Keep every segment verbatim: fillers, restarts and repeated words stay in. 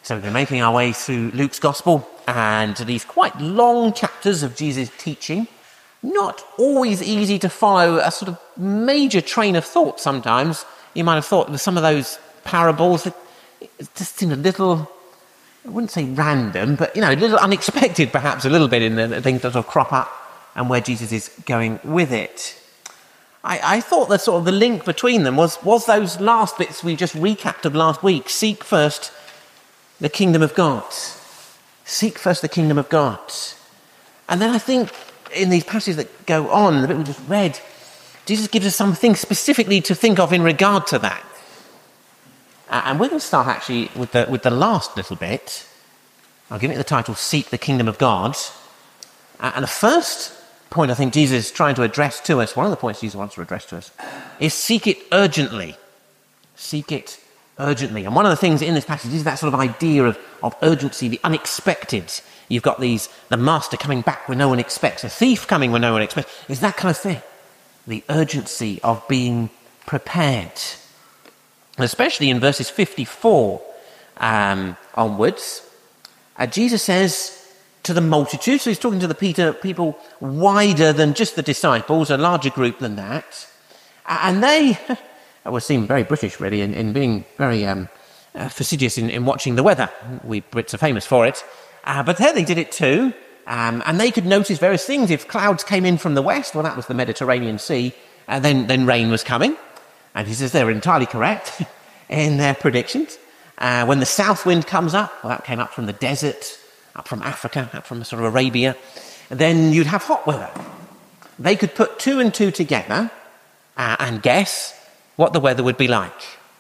So we've been making our way through Luke's Gospel and to these quite long chapters of Jesus' teaching. Not always easy to follow a sort of major train of thought sometimes. You might have thought with some of those parables that just seemed a little, I wouldn't say random, but, you know, a little unexpected perhaps a little bit in the things that sort of crop up and where Jesus is going with it. I, I thought that sort of the link between them was, was those last bits we just recapped of last week. Seek first the kingdom of God. Seek first the kingdom of God. And then I think in these passages that go on, the bit we just read, Jesus gives us something specifically to think of in regard to that. Uh, and we're going to start actually with the, with the last little bit. I'll give it the title, Seek the Kingdom of God. Uh, and the first point I think Jesus is trying to address to us, one of the points Jesus wants to address to us, is seek it urgently. Seek it urgently. And one of the things in this passage is that sort of idea of, of urgency, the unexpected. You've got these, the master coming back when no one expects, a thief coming when no one expects. It's that kind of thing. The urgency of being prepared. Especially in verses fifty-four um, onwards, uh, Jesus says to the multitude, so he's talking to the Peter, people wider than just the disciples, a larger group than that, and they would seem very British really in, in being very um, uh, fastidious in, in watching the weather. We Brits are famous for it, uh, but there they did it too, um, and they could notice various things. If clouds came in from the west, well, that was the Mediterranean Sea, and then, then rain was coming. And he says they were entirely correct in their predictions. Uh, when the south wind comes up, well, that came up from the desert, up from Africa, up from sort of Arabia, and then you'd have hot weather. They could put two and two together uh, and guess what the weather would be like.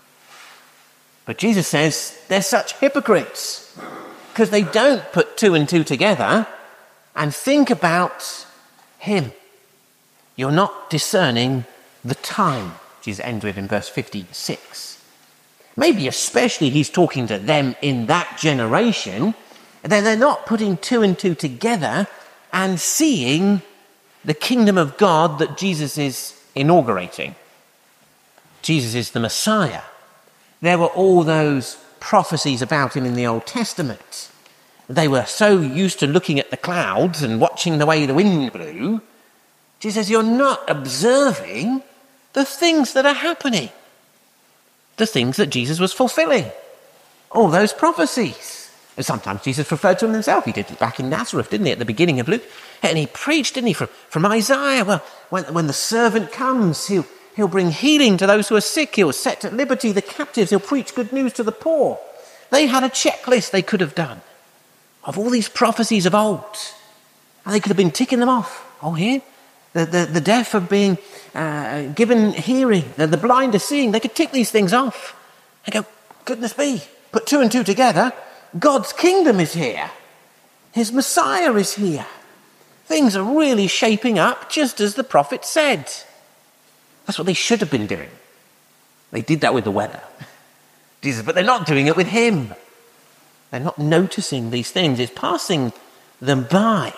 But Jesus says they're such hypocrites because they don't put two and two together and think about him. You're not discerning the time. Jesus ends with in verse fifty-six. Maybe especially he's talking to them in that generation, and then they're not putting two and two together and seeing the kingdom of God that Jesus is inaugurating. Jesus is the Messiah. There were all those prophecies about him in the Old Testament. They were so used to looking at the clouds and watching the way the wind blew. Jesus says, you're not observing the things that are happening. The things that Jesus was fulfilling. All those prophecies. And sometimes Jesus referred to them himself. He did it back in Nazareth, didn't he, at the beginning of Luke? And he preached, didn't he, from, from Isaiah. Well, when, when the servant comes, he'll, he'll bring healing to those who are sick. He'll set at liberty the captives. He'll preach good news to the poor. They had a checklist they could have done of all these prophecies of old. And they could have been ticking them off. Oh, here? The, the, the deaf are being uh, given hearing, the, the blind are seeing. They could tick these things off and go, goodness me, put two and two together. God's kingdom is here. His Messiah is here. Things are really shaping up just as the prophet said. That's what they should have been doing. They did that with the weather. Jesus, but they're not doing it with him. They're not noticing these things. It's passing them by.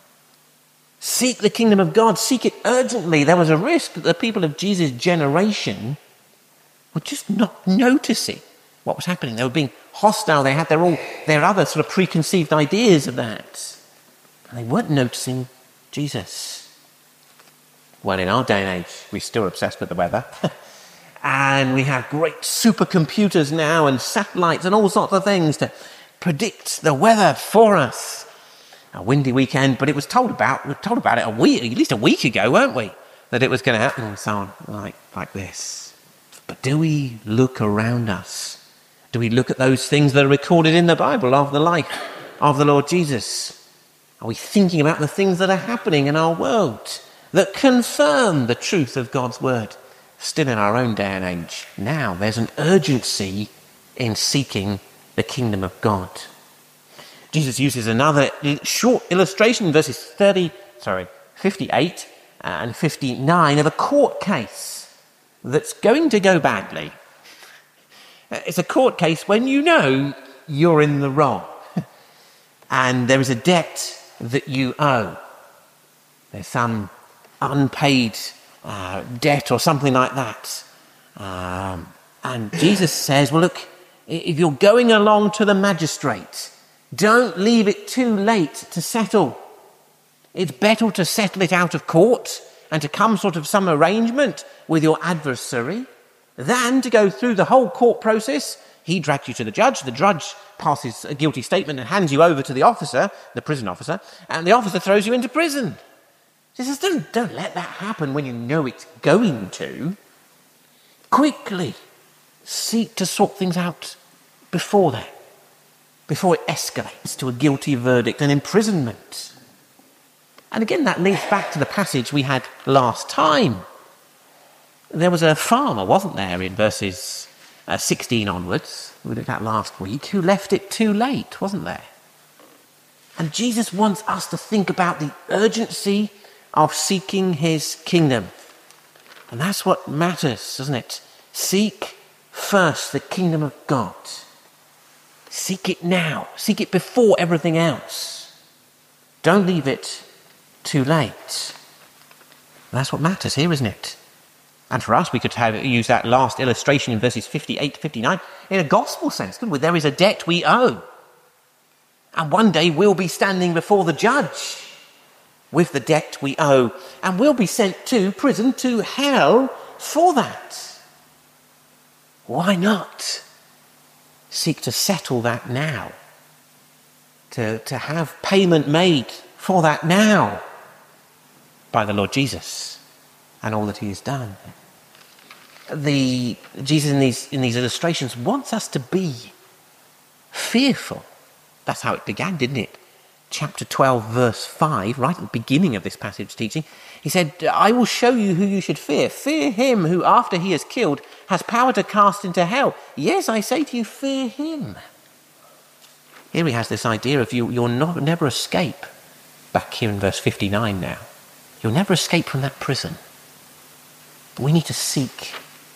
Seek the kingdom of God. Seek it urgently. There was a risk that the people of Jesus' generation were just not noticing what was happening. They were being hostile. They had their all their other sort of preconceived ideas of that. And they weren't noticing Jesus. Well, in our day and age, we're still obsessed with the weather. And we have great supercomputers now and satellites and all sorts of things to predict the weather for us. A windy weekend, but it was told about, we were told about it a week, at least a week ago, weren't we? That it was going to happen and so on, like, like this. But do we look around us? Do we look at those things that are recorded in the Bible of the life of the Lord Jesus? Are we thinking about the things that are happening in our world that confirm the truth of God's word? Still in our own day and age. Now there's an urgency in seeking the kingdom of God. Jesus uses another short illustration in verses thirty, sorry, fifty-eight and fifty-nine of a court case that's going to go badly. It's a court case when you know you're in the wrong and there is a debt that you owe. There's some unpaid uh, debt or something like that. Um, and Jesus says, well, look, If you're going along to the magistrate, don't leave it too late to settle. It's better to settle it out of court and to come sort of some arrangement with your adversary than to go through the whole court process. He drags you to the judge, the judge passes a guilty statement and hands you over to the officer, the prison officer, and the officer throws you into prison. He says, don't, don't let that happen when you know it's going to. Quickly seek to sort things out before that, before it escalates to a guilty verdict and imprisonment. And again, that links back to the passage we had last time. There was a farmer, wasn't there, in verses uh, sixteen onwards, we looked at last week, who left it too late, wasn't there? And Jesus wants us to think about the urgency of seeking his kingdom. And that's what matters, doesn't it? Seek first the kingdom of God. Seek it now. Seek it before everything else. Don't leave it too late. That's what matters here, isn't it? And for us, we could have use that last illustration in verses fifty-eight to fifty-nine in a gospel sense, couldn't we? There is a debt we owe. And one day we'll be standing before the judge with the debt we owe. And we'll be sent to prison, to hell, for that. Why not seek to settle that now? To, to have payment made for that now by the Lord Jesus and all that he has done. The Jesus in these in these illustrations wants us to be fearful. That's how it began, didn't it? Chapter twelve, verse five, right at the beginning of this passage teaching, he said, I will show you who you should fear. Fear him who, after he is killed, has power to cast into hell. Yes, I say to you, fear him. Here he has this idea of you, you'll not, never escape. Back here in verse fifty-nine now. You'll never escape from that prison. But we need to seek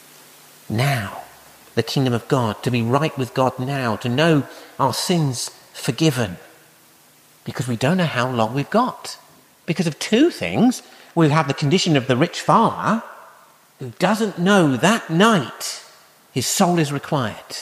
now the kingdom of God, to be right with God now, to know our sins forgiven. Because we don't know how long we've got. Because of two things. We have the condition of the rich farmer who doesn't know that night his soul is required.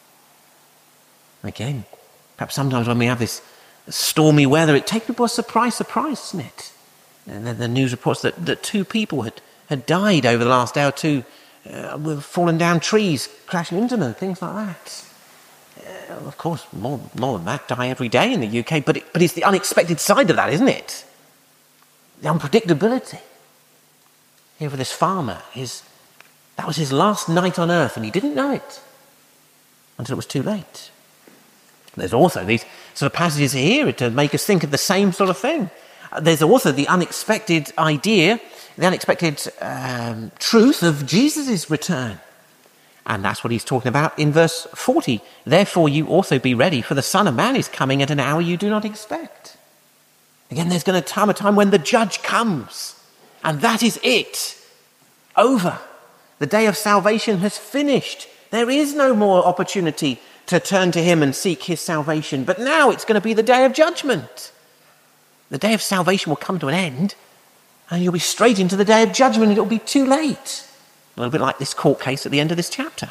Again, perhaps sometimes when we have this stormy weather, it takes people by surprise, surprise, doesn't it? And then the news reports that, that two people had, had died over the last day or two, uh, with fallen down trees, crashing into them, things like that. Uh, of course, more, more than that die every day in the U K, but, it, but it's the unexpected side of that, isn't it? The unpredictability. Here for this farmer, his, that was his last night on earth, and he didn't know it until it was too late. There's also these sort of passages here to make us think of the same sort of thing. There's also the unexpected idea, the unexpected um, truth of Jesus' return. And that's what he's talking about in verse forty. Therefore you also be ready, for the Son of Man is coming at an hour you do not expect. Again, there's going to come a time when the judge comes. And that is it. Over. The day of salvation has finished. There is no more opportunity to turn to him and seek his salvation. But now it's going to be the day of judgment. The day of salvation will come to an end, and you'll be straight into the day of judgment. It'll be too late. A little bit like this court case at the end of this chapter.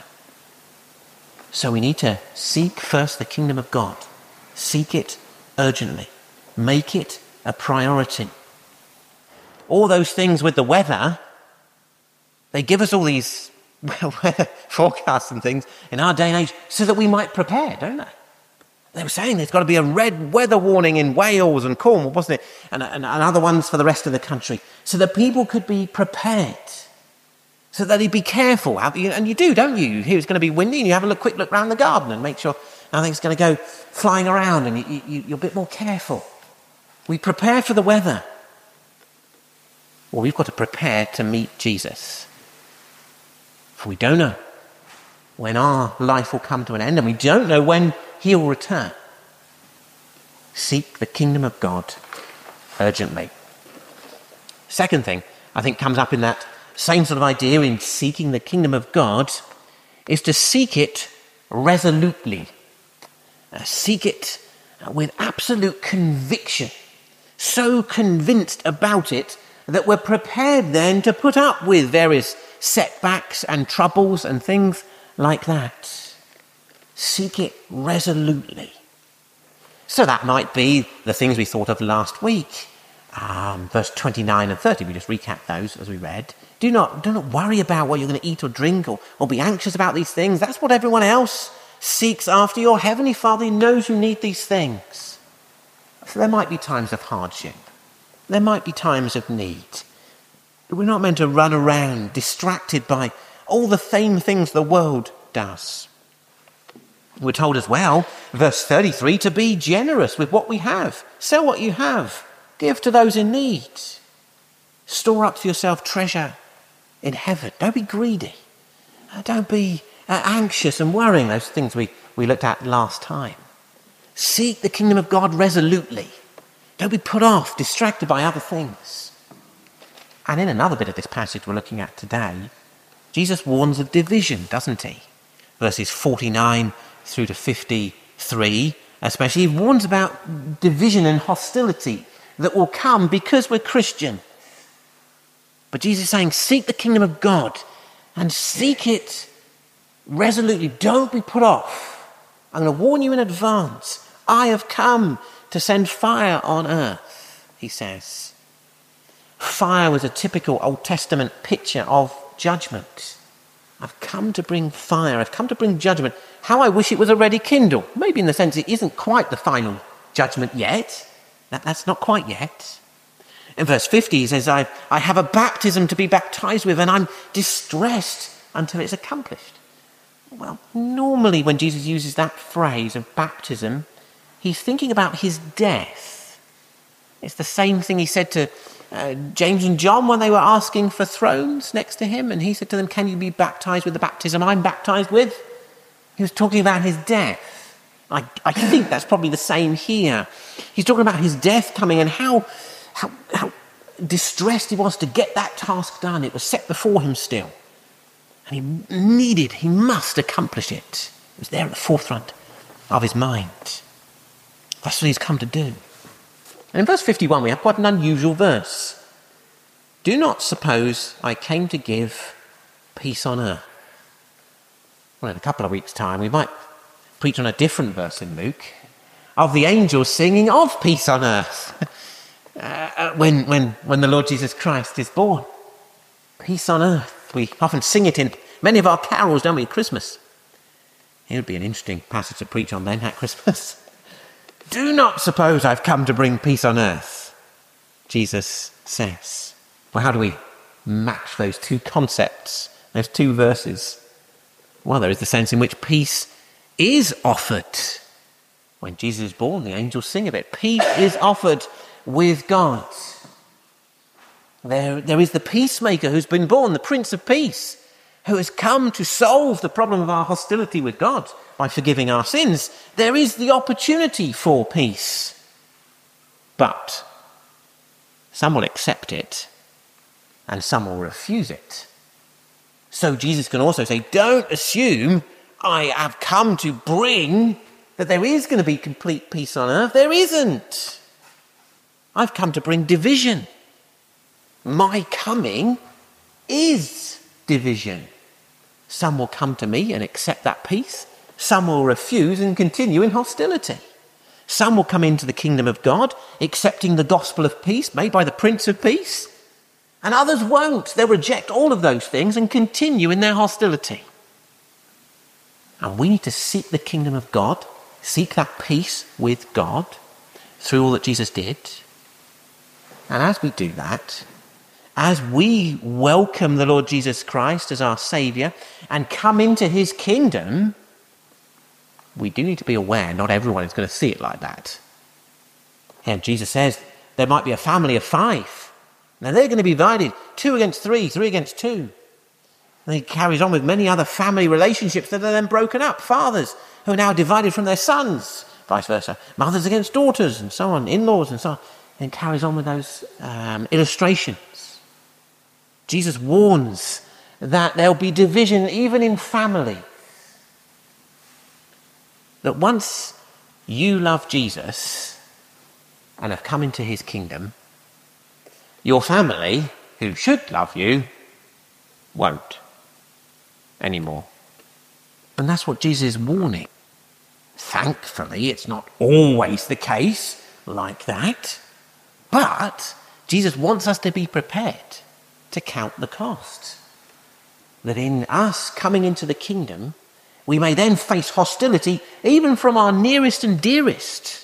So we need to seek first the kingdom of God. Seek it urgently. Make it a priority. All those things with the weather, they give us all these well, weather forecasts and things in our day and age so that we might prepare, don't they? They were saying there's got to be a red weather warning in Wales and Cornwall, wasn't it? And, and, and other ones for the rest of the country, so that people could be prepared, so that they'd be careful. And you do, don't you? You hear it's going to be windy, and you have a look, quick look around the garden and make sure nothing's going to go flying around, and you, you, you're a bit more careful. We prepare for the weather. Well, we've got to prepare to meet Jesus. For we don't know when our life will come to an end, and we don't know when he will return. Seek the kingdom of God urgently. Second thing, I think comes up in that same sort of idea in seeking the kingdom of God, is to seek it resolutely. Uh, seek it with absolute conviction. So convinced about it that we're prepared then to put up with various setbacks and troubles and things like that. Seek it resolutely. So that might be the things we thought of last week. Um, verse twenty-nine and thirty, we just recapped those as we read. Do not, do not worry about what you're going to eat or drink or, or be anxious about these things. That's what everyone else seeks after. Your heavenly Father knows you need these things. So there might be times of hardship. There might be times of need. We're not meant to run around distracted by all the same things the world does. We're told as well, verse thirty-three, to be generous with what we have. Sell what you have. Give to those in need. Store up for yourself treasure in heaven. Don't be greedy. Uh, don't be uh, anxious and worrying, those things we, we looked at last time. Seek the kingdom of God resolutely. Don't be put off, distracted by other things. And in another bit of this passage we're looking at today, Jesus warns of division, doesn't he? Verses forty-nine through to fifty-three, especially, he warns about division and hostility that will come because we're Christian. But Jesus is saying, seek the kingdom of God and seek it resolutely. Don't be put off. I'm going to warn you in advance. I have come to send fire on earth, he says. Fire was a typical Old Testament picture of judgment. I've come to bring fire. I've come to bring judgment. How I wish it was already kindled. Maybe in the sense it isn't quite the final judgment yet. That, that's not quite yet. In verse fifty, he says, I, I have a baptism to be baptized with, and I'm distressed until it's accomplished. Well, normally when Jesus uses that phrase of baptism, he's thinking about his death. It's the same thing he said to uh, James and John when they were asking for thrones next to him, and he said to them, can you be baptized with the baptism I'm baptized with? He was talking about his death. I, I think that's probably the same here. He's talking about his death coming and how, how, how distressed he was to get that task done. It was set before him still. And he needed, he must accomplish it. It was there at the forefront of his mind. That's what he's come to do. And in verse fifty-one, we have quite an unusual verse. Do not suppose I came to give peace on earth. Well, in a couple of weeks' time, we might preach on a different verse in Luke of the angels singing of peace on earth uh, when, when, when the Lord Jesus Christ is born. Peace on earth. We often sing it in many of our carols, don't we, at Christmas. It would be an interesting passage to preach on then at Christmas. Do not suppose I've come to bring peace on earth, Jesus says. Well, how do we match those two concepts, those two verses? Well, there is the sense in which peace is offered. When Jesus is born, the angels sing of it. Peace is offered with God. There, there is the peacemaker who's been born, the Prince of Peace, who has come to solve the problem of our hostility with God by forgiving our sins. There is the opportunity for peace. But some will accept it and some will refuse it. So Jesus can also say, don't assume I have come to bring that there is going to be complete peace on earth. There isn't. I've come to bring division. My coming is division. Some will come to me and accept that peace. Some will refuse and continue in hostility. Some will come into the kingdom of God, accepting the gospel of peace made by the Prince of Peace. And others won't. They'll reject all of those things and continue in their hostility. And we need to seek the kingdom of God, seek that peace with God through all that Jesus did. And as we do that, as we welcome the Lord Jesus Christ as our Saviour and come into his kingdom, we do need to be aware not everyone is going to see it like that. And Jesus says there might be a family of five. Now they're going to be divided, two against three, three against two. And he carries on with many other family relationships that are then broken up. Fathers who are now divided from their sons, vice versa. Mothers against daughters and so on, in-laws and so on. And carries on with those um, illustrations. Jesus warns that there'll be division even in family. That once you love Jesus and have come into his kingdom, your family, who should love you, won't anymore. And that's what Jesus is warning. Thankfully, it's not always the case like that. But Jesus wants us to be prepared to count the cost. That in us coming into the kingdom, we may then face hostility even from our nearest and dearest.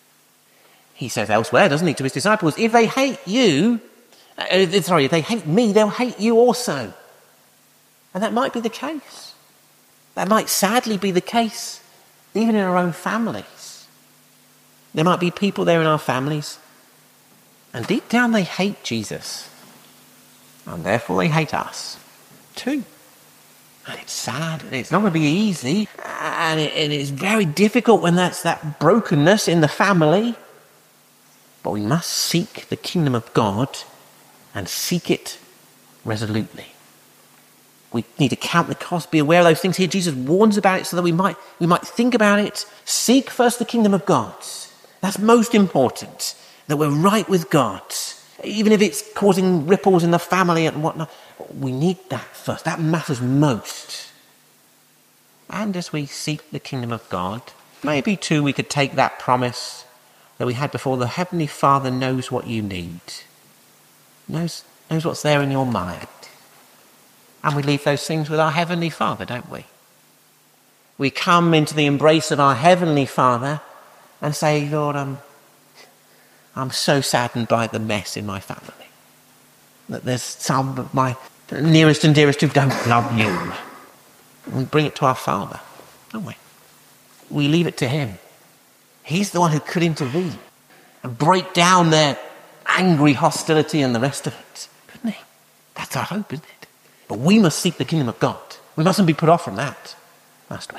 He says elsewhere, doesn't he, to his disciples, if they hate you, uh, sorry, if they hate me, they'll hate you also. And that might be the case. That might sadly be the case, even in our own families. There might be people there in our families, and deep down they hate Jesus. And therefore they hate us too. And it's sad, and it's not going to be easy, and, it, and it's very difficult when that's that brokenness in the family. But we must seek the kingdom of God and seek it resolutely. We need to count the cost, be aware of those things here. Jesus warns about it so that we might, we might think about it. Seek first the kingdom of God. That's most important, that we're right with God. Even if it's causing ripples in the family and whatnot, we need that first. That matters most. And as we seek the kingdom of God, maybe too we could take that promise that we had before. The Heavenly Father knows what you need, knows, knows what's there in your mind. And we leave those things with our Heavenly Father, don't we? We come into the embrace of our Heavenly Father and say, Lord, I'm, I'm so saddened by the mess in my family. That there's some of my nearest and dearest who don't love you. And we bring it to our Father, don't we? We leave it to him. He's the one who could intervene and break down their angry hostility and the rest of it, couldn't he? That's our hope, isn't it? But we must seek the kingdom of God. We mustn't be put off from that, must we?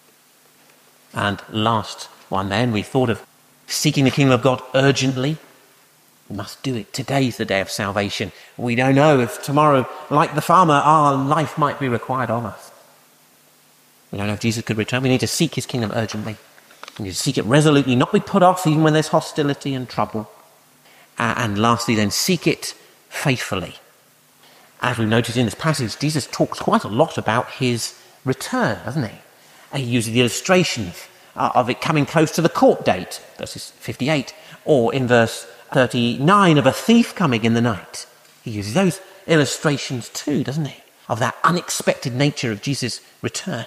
And last one then, we thought of seeking the kingdom of God urgently. We must do it. Today's the day of salvation. We don't know if tomorrow, like the farmer, our life might be required of us. We don't know if Jesus could return. We need to seek his kingdom urgently. We need to seek it resolutely, not be put off even when there's hostility and trouble. Uh, and lastly then, seek it faithfully. As we notice in this passage, Jesus talks quite a lot about his return, doesn't he? And he uses the illustration of, uh, of it coming close to the court date, verses fifty-eight, or in verse thirty-nine of a thief coming in the night. He uses those illustrations too, doesn't he? Of that unexpected nature of Jesus' return.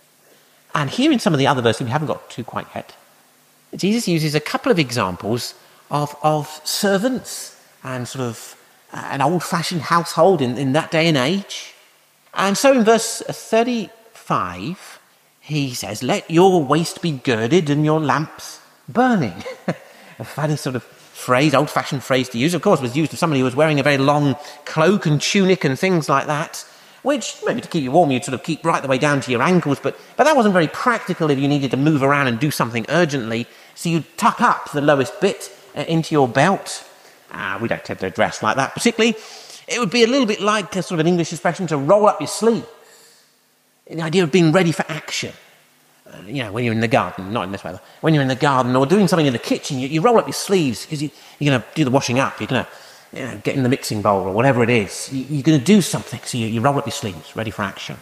And here in some of the other verses we haven't got to quite yet, Jesus uses a couple of examples of, of servants and sort of an old-fashioned household in, in that day and age. And so in verse thirty-five, he says, let your waist be girded and your lamps burning. A funny sort of phrase, old-fashioned phrase to use. Of course, was used of somebody who was wearing a very long cloak and tunic and things like that, which maybe to keep you warm you'd sort of keep right the way down to your ankles, but, but that wasn't very practical if you needed to move around and do something urgently. So you'd tuck up the lowest bit uh, into your belt. Ah, we don't tend to dress like that particularly. It would be a little bit like a sort of an English expression to roll up your sleeves. The idea of being ready for action. Uh, you know, when you're in the garden, not in this weather, when you're in the garden or doing something in the kitchen, you, you roll up your sleeves because you, you're going to do the washing up, you're going to you know, get in the mixing bowl or whatever it is. You, you're going to do something, so you, you roll up your sleeves, ready for action.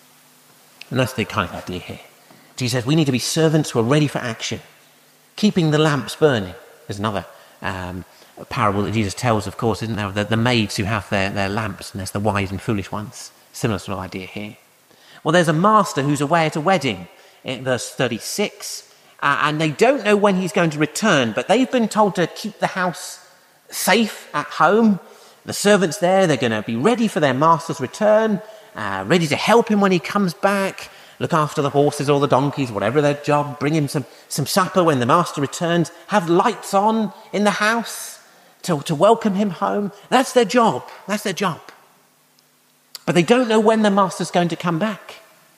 And that's the kind of idea here. Jesus says we need to be servants who are ready for action, keeping the lamps burning. There's another um, parable that Jesus tells, of course, isn't there? The, the maids who have their, their lamps, and there's the wise and foolish ones. Similar sort of idea here. Well, there's a master who's away at a wedding in verse thirty-six, uh, and they don't know when he's going to return, but they've been told to keep the house safe at home. The servants there, they're going to be ready for their master's return, uh, ready to help him when he comes back, look after the horses or the donkeys, whatever their job, bring him some, some supper when the master returns, have lights on in the house to, to welcome him home. That's their job. That's their job. But they don't know when the master's going to come back.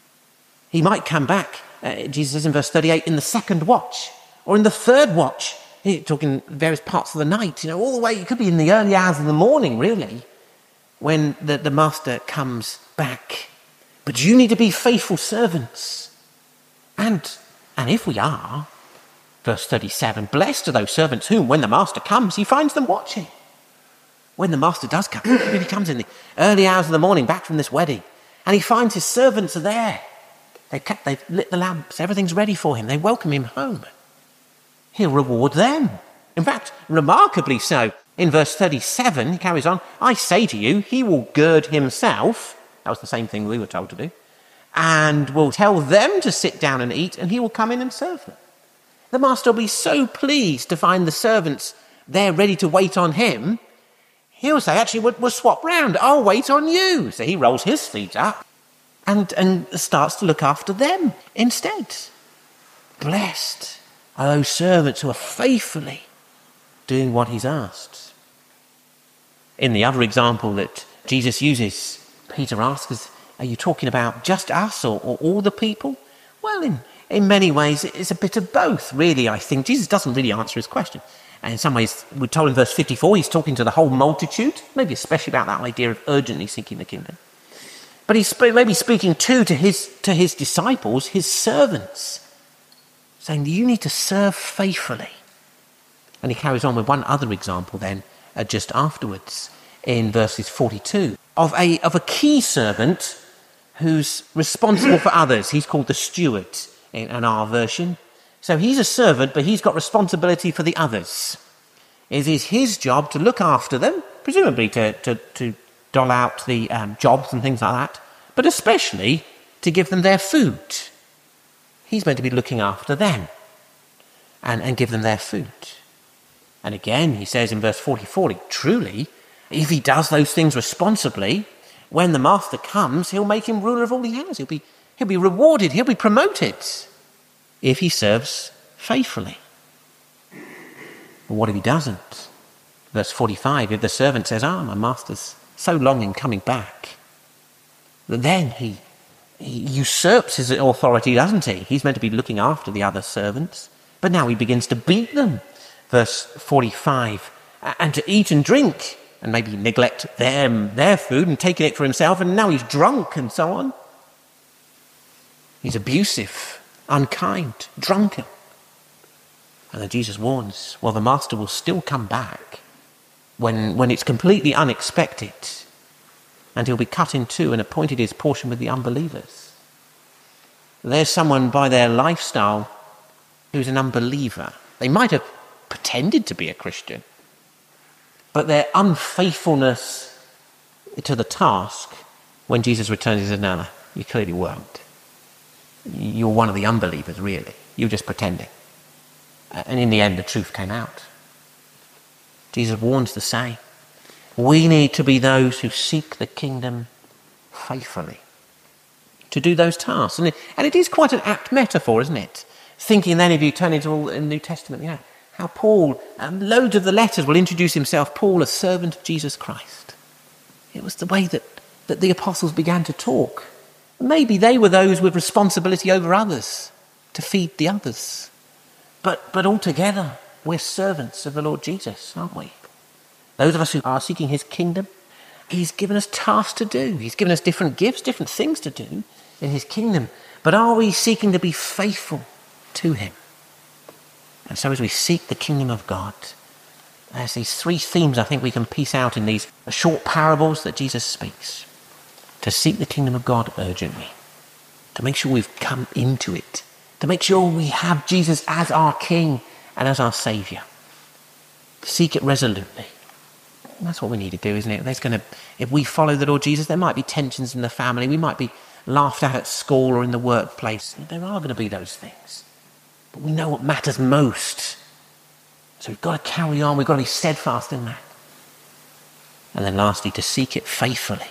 He might come back, uh, Jesus says in verse thirty-eight, in the second watch or in the third watch. He's talking various parts of the night, you know, all the way. It could be in the early hours of the morning, really, when the, the master comes back. But you need to be faithful servants. And, and if we are, verse thirty-seven, blessed are those servants whom, when the master comes, he finds them watching. When the master does come, if he comes in the early hours of the morning back from this wedding, and he finds his servants are there, They've, kept, they've lit the lamps. Everything's ready for him. They welcome him home. He'll reward them. In fact, remarkably so. In verse thirty-seven, he carries on, I say to you, he will gird himself. That was the same thing we were told to do. And will tell them to sit down and eat, and he will come in and serve them. The master will be so pleased to find the servants there ready to wait on him. He'll say, actually, we'll, we'll swap round. I'll wait on you. So he rolls his sleeves up and, and starts to look after them instead. Blessed are those servants who are faithfully doing what he's asked. In the other example that Jesus uses, Peter asks, are you talking about just us or, or all the people? Well, in, in many ways, it's a bit of both, really, I think. Jesus doesn't really answer his question. And in some ways, we're told in verse fifty-four, he's talking to the whole multitude, maybe especially about that idea of urgently seeking the kingdom. But he's maybe speaking too to his, to his disciples, his servants, saying, you need to serve faithfully. And he carries on with one other example then, uh, just afterwards, in verses forty-two, of a, of a key servant who's responsible for others. He's called the steward in, in our version. So he's a servant, but he's got responsibility for the others. It is his job to look after them, presumably to, to, to dole out the um, jobs and things like that, but especially to give them their food. He's meant to be looking after them and, and give them their food. And again, he says in verse forty-four, truly, if he does those things responsibly, when the master comes, he'll make him ruler of all he has. He'll be, he'll be rewarded, he'll be promoted if he serves faithfully. But what if he doesn't? Verse forty-five, if the servant says, ah, my master's so long in coming back, then he, he usurps his authority, doesn't he? He's meant to be looking after the other servants, but now he begins to beat them. Verse forty-five, and to eat and drink, and maybe neglect them, their food, and taking it for himself, and now he's drunk, and so on. He's abusive, unkind, drunken. And then Jesus warns, well, the master will still come back when, when it's completely unexpected, and he'll be cut in two and appointed his portion with the unbelievers. There's someone by their lifestyle who's an unbeliever. They might have pretended to be a Christian, but their unfaithfulness to the task, when Jesus returns, he says, no, no, you clearly weren't. You're one of the unbelievers, really. You're just pretending. And in the end, the truth came out. Jesus warns the same. We need to be those who seek the kingdom faithfully, to do those tasks. And it, and it is quite an apt metaphor, isn't it? Thinking then, if you turn into all the New Testament, you know, how Paul, um, loads of the letters will introduce himself, Paul, a servant of Jesus Christ. It was the way that, that the apostles began to talk. Maybe they were those with responsibility over others, to feed the others. But, but altogether, we're servants of the Lord Jesus, aren't we? Those of us who are seeking his kingdom, he's given us tasks to do. He's given us different gifts, different things to do in his kingdom. But are we seeking to be faithful to him? And so as we seek the kingdom of God, there's these three themes I think we can piece out in these short parables that Jesus speaks. To seek the kingdom of God urgently. To make sure we've come into it. To make sure we have Jesus as our King and as our Saviour. To seek it resolutely. And that's what we need to do, isn't it? There's going to, if we follow the Lord Jesus, there might be tensions in the family. We might be laughed at at school or in the workplace. There are going to be those things. But we know what matters most. So we've got to carry on. We've got to be steadfast in that. And then lastly, to seek it faithfully.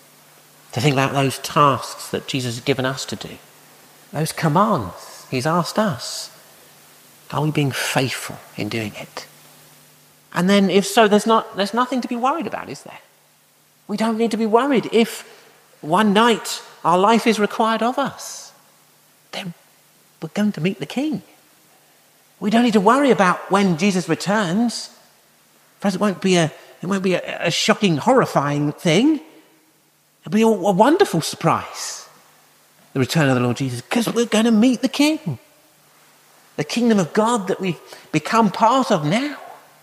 To think about those tasks that Jesus has given us to do. Those commands he's asked us. Are we being faithful in doing it? And then if so, there's not there's nothing to be worried about, is there? We don't need to be worried if one night our life is required of us. Then we're going to meet the King. We don't need to worry about when Jesus returns. First, it won't be a it won't be a, a shocking, horrifying thing. It'll be a, a wonderful surprise, the return of the Lord Jesus, because we're going to meet the King. The kingdom of God that we've become part of now.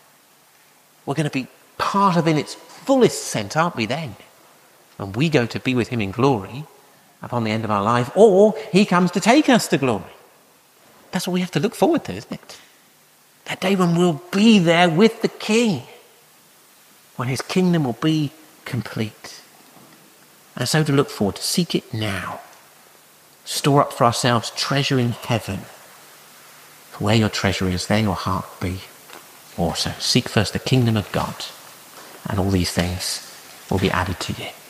We're going to be part of in its fullest sense, aren't we then? When we go to be with him in glory, upon the end of our life, or he comes to take us to glory. That's what we have to look forward to, isn't it? That day when we'll be there with the King, when his kingdom will be complete. And so to look forward, to seek it now. Store up for ourselves treasure in heaven. For where your treasure is, there your heart will be also. Seek first the kingdom of God, and all these things will be added to you.